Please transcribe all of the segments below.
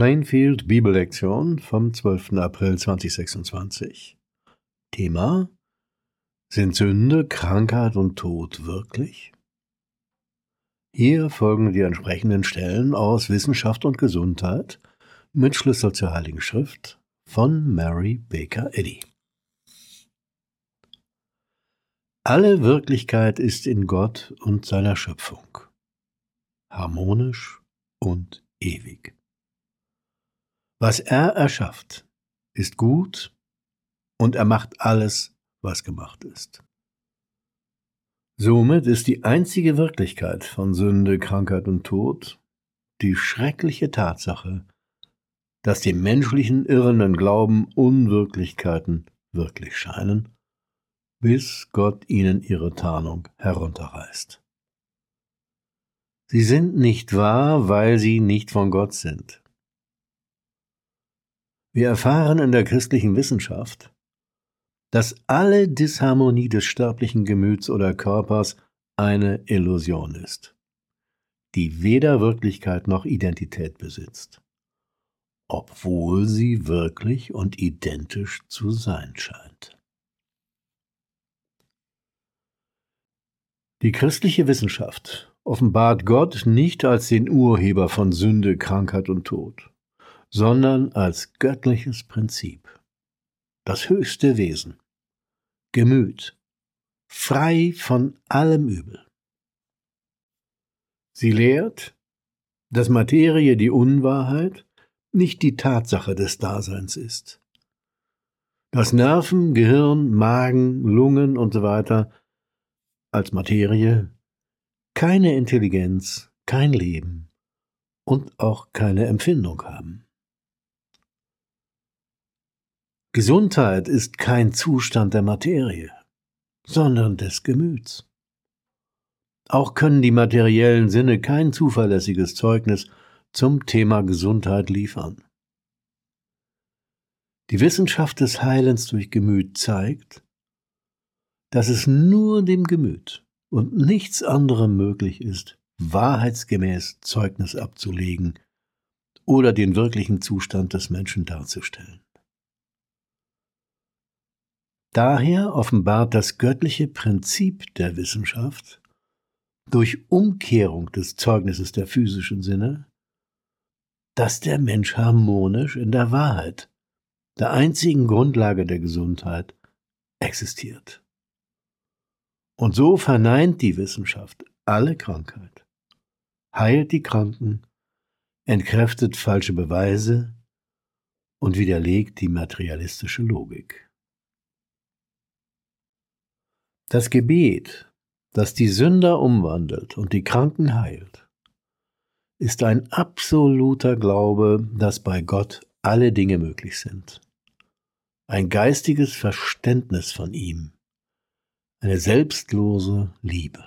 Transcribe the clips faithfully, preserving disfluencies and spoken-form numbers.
Plainfield Bibellektion vom zwölften April zweitausendsechsundzwanzig. Thema: Sind Sünde, Krankheit und Tod wirklich? Hier folgen die entsprechenden Stellen aus Wissenschaft und Gesundheit mit Schlüssel zur Heiligen Schrift von Mary Baker Eddy. Alle Wirklichkeit ist in Gott und seiner Schöpfung, harmonisch und ewig. Was er erschafft, ist gut, und er macht alles, was gemacht ist. Somit ist die einzige Wirklichkeit von Sünde, Krankheit und Tod die schreckliche Tatsache, dass dem menschlichen irrenden Glauben Unwirklichkeiten wirklich scheinen, bis Gott ihnen ihre Tarnung herunterreißt. Sie sind nicht wahr, weil sie nicht von Gott sind. Wir erfahren in der christlichen Wissenschaft, dass alle Disharmonie des sterblichen Gemüts oder Körpers eine Illusion ist, die weder Wirklichkeit noch Identität besitzt, obwohl sie wirklich und identisch zu sein scheint. Die christliche Wissenschaft offenbart Gott nicht als den Urheber von Sünde, Krankheit und Tod, sondern als göttliches Prinzip, das höchste Wesen, Gemüt, frei von allem Übel. Sie lehrt, dass Materie die Unwahrheit, nicht die Tatsache des Daseins ist. Dass Nerven, Gehirn, Magen, Lungen usw. als Materie keine Intelligenz, kein Leben und auch keine Empfindung haben. Gesundheit ist kein Zustand der Materie, sondern des Gemüts. Auch können die materiellen Sinne kein zuverlässiges Zeugnis zum Thema Gesundheit liefern. Die Wissenschaft des Heilens durch Gemüt zeigt, dass es nur dem Gemüt und nichts anderem möglich ist, wahrheitsgemäß Zeugnis abzulegen oder den wirklichen Zustand des Menschen darzustellen. Daher offenbart das göttliche Prinzip der Wissenschaft durch Umkehrung des Zeugnisses der physischen Sinne, dass der Mensch harmonisch in der Wahrheit, der einzigen Grundlage der Gesundheit, existiert. Und so verneint die Wissenschaft alle Krankheit, heilt die Kranken, entkräftet falsche Beweise und widerlegt die materialistische Logik. Das Gebet, das die Sünder umwandelt und die Kranken heilt, ist ein absoluter Glaube, dass bei Gott alle Dinge möglich sind. Ein geistiges Verständnis von ihm, eine selbstlose Liebe.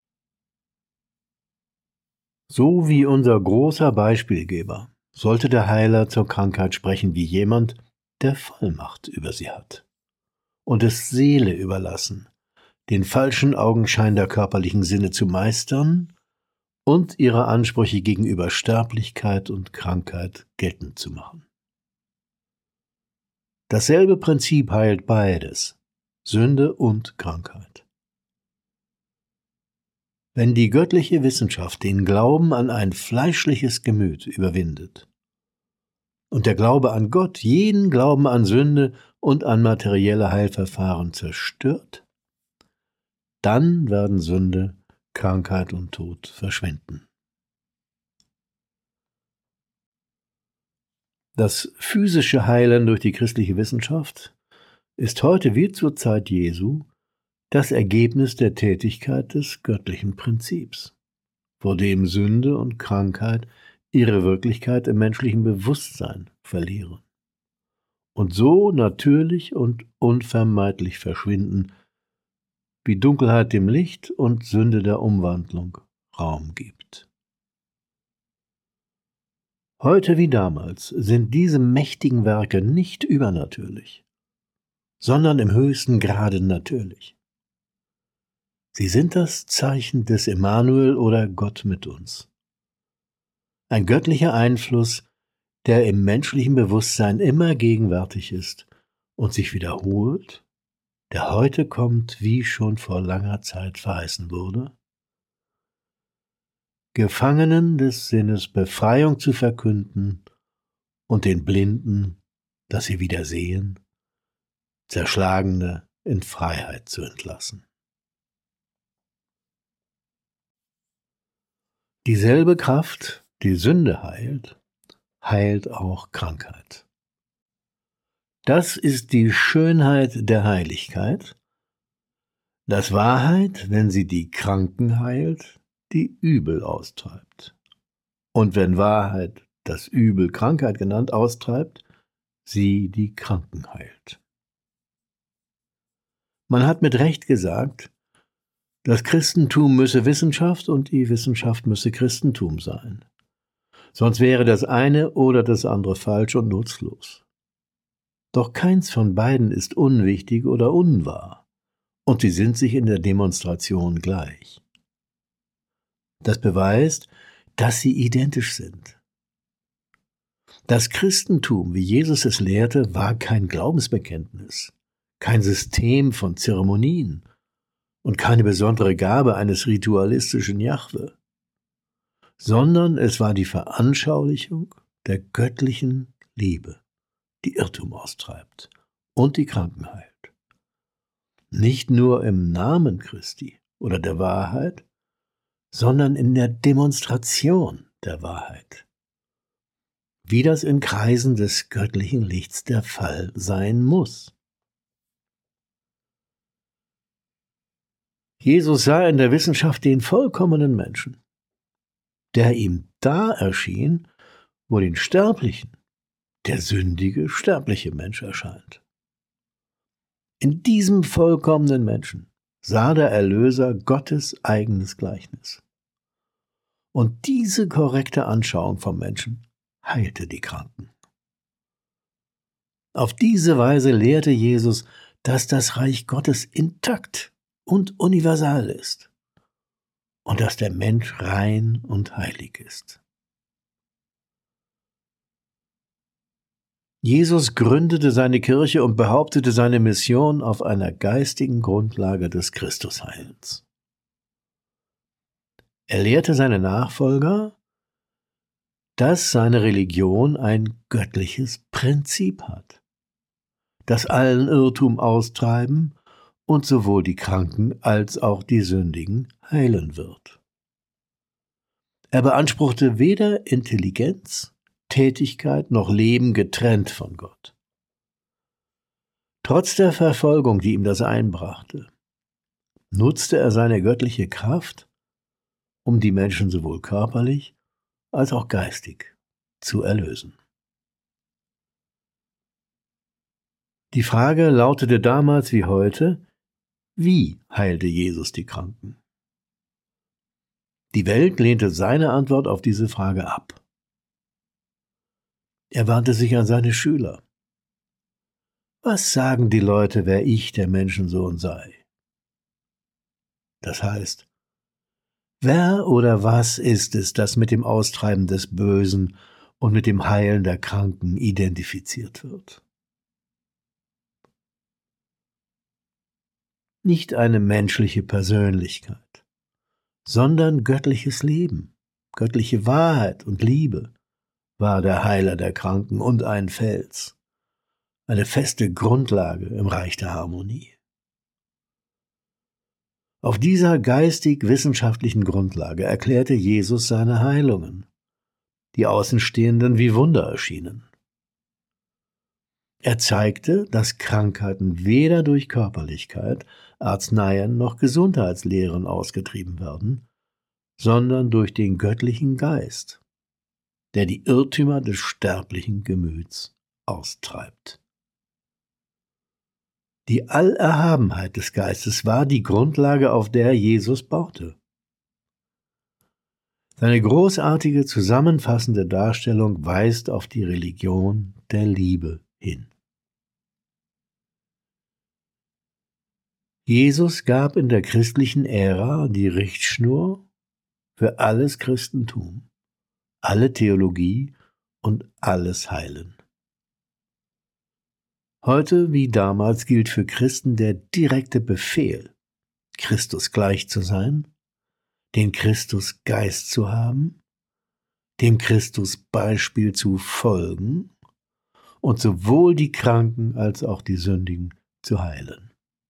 So wie unser großer Beispielgeber sollte der Heiler zur Krankheit sprechen wie jemand, der Vollmacht über sie hat und es Seele überlassen, den falschen Augenschein der körperlichen Sinne zu meistern und ihre Ansprüche gegenüber Sterblichkeit und Krankheit geltend zu machen. Dasselbe Prinzip heilt beides, Sünde und Krankheit. Wenn die göttliche Wissenschaft den Glauben an ein fleischliches Gemüt überwindet und der Glaube an Gott jeden Glauben an Sünde und an materielle Heilverfahren zerstört, dann werden Sünde, Krankheit und Tod verschwinden. Das physische Heilen durch die christliche Wissenschaft ist heute wie zur Zeit Jesu das Ergebnis der Tätigkeit des göttlichen Prinzips, vor dem Sünde und Krankheit ihre Wirklichkeit im menschlichen Bewusstsein verlieren und so natürlich und unvermeidlich verschwinden, wie Dunkelheit dem Licht und Sünde der Umwandlung Raum gibt. Heute wie damals sind diese mächtigen Werke nicht übernatürlich, sondern im höchsten Grade natürlich. Sie sind das Zeichen des Emmanuel oder Gott mit uns. Ein göttlicher Einfluss, der im menschlichen Bewusstsein immer gegenwärtig ist und sich wiederholt, der heute kommt, wie schon vor langer Zeit verheißen wurde, Gefangenen des Sinnes Befreiung zu verkünden und den Blinden, dass sie wieder sehen, Zerschlagene in Freiheit zu entlassen. Dieselbe Kraft, die Sünde heilt, heilt auch Krankheit. Das ist die Schönheit der Heiligkeit, dass Wahrheit, wenn sie die Kranken heilt, die Übel austreibt. Und wenn Wahrheit das Übel Krankheit genannt austreibt, sie die Kranken heilt. Man hat mit Recht gesagt, das Christentum müsse Wissenschaft und die Wissenschaft müsse Christentum sein. Sonst wäre das eine oder das andere falsch und nutzlos. Doch keins von beiden ist unwichtig oder unwahr, und sie sind sich in der Demonstration gleich. Das beweist, dass sie identisch sind. Das Christentum, wie Jesus es lehrte, war kein Glaubensbekenntnis, kein System von Zeremonien und keine besondere Gabe eines ritualistischen Jahwe, sondern es war die Veranschaulichung der göttlichen Liebe, die Irrtum austreibt und die Kranken heilt. Nicht nur im Namen Christi oder der Wahrheit, sondern in der Demonstration der Wahrheit, wie das in Kreisen des göttlichen Lichts der Fall sein muss. Jesus sah in der Wissenschaft den vollkommenen Menschen, der ihm da erschien, wo den Sterblichen der sündige, sterbliche Mensch erscheint. In diesem vollkommenen Menschen sah der Erlöser Gottes eigenes Gleichnis. Und diese korrekte Anschauung vom Menschen heilte die Kranken. Auf diese Weise lehrte Jesus, dass das Reich Gottes intakt und universal ist und dass der Mensch rein und heilig ist. Jesus gründete seine Kirche und behauptete seine Mission auf einer geistigen Grundlage des Christusheils. Er lehrte seine Nachfolger, dass seine Religion ein göttliches Prinzip hat, das allen Irrtum austreiben und sowohl die Kranken als auch die Sündigen heilen wird. Er beanspruchte weder Intelligenz, Tätigkeit noch Leben getrennt von Gott. Trotz der Verfolgung, die ihm das einbrachte, nutzte er seine göttliche Kraft, um die Menschen sowohl körperlich als auch geistig zu erlösen. Die Frage lautete damals wie heute: Wie heilte Jesus die Kranken? Die Welt lehnte seine Antwort auf diese Frage ab. Er wandte sich an seine Schüler. Was sagen die Leute, wer ich, der Menschensohn, sei? Das heißt, wer oder was ist es, das mit dem Austreiben des Bösen und mit dem Heilen der Kranken identifiziert wird? Nicht eine menschliche Persönlichkeit, sondern göttliches Leben, göttliche Wahrheit und Liebe war der Heiler der Kranken und ein Fels, eine feste Grundlage im Reich der Harmonie. Auf dieser geistig-wissenschaftlichen Grundlage erklärte Jesus seine Heilungen, die Außenstehenden wie Wunder erschienen. Er zeigte, dass Krankheiten weder durch Körperlichkeit, Arzneien noch Gesundheitslehren ausgetrieben werden, sondern durch den göttlichen Geist, der die Irrtümer des sterblichen Gemüts austreibt. Die Allerhabenheit des Geistes war die Grundlage, auf der Jesus baute. Seine großartige, zusammenfassende Darstellung weist auf die Religion der Liebe hin. Jesus gab in der christlichen Ära die Richtschnur für alles Christentum, alle Theologie und alles heilen. Heute wie damals gilt für Christen der direkte Befehl, Christus gleich zu sein, den Christusgeist zu haben, dem Christusbeispiel zu folgen und sowohl die Kranken als auch die Sündigen zu heilen.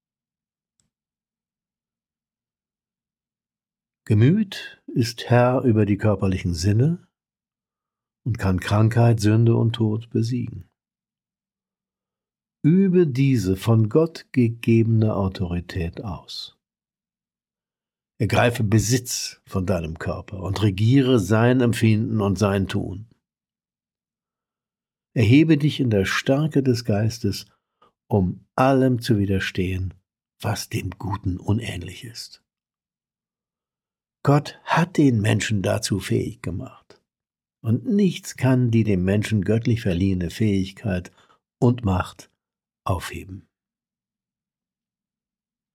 Gemüt ist Herr über die körperlichen Sinne und kann Krankheit, Sünde und Tod besiegen. Übe diese von Gott gegebene Autorität aus. Ergreife Besitz von deinem Körper und regiere sein Empfinden und sein Tun. Erhebe dich in der Stärke des Geistes, um allem zu widerstehen, was dem Guten unähnlich ist. Gott hat den Menschen dazu fähig gemacht, und nichts kann die dem Menschen göttlich verliehene Fähigkeit und Macht aufheben.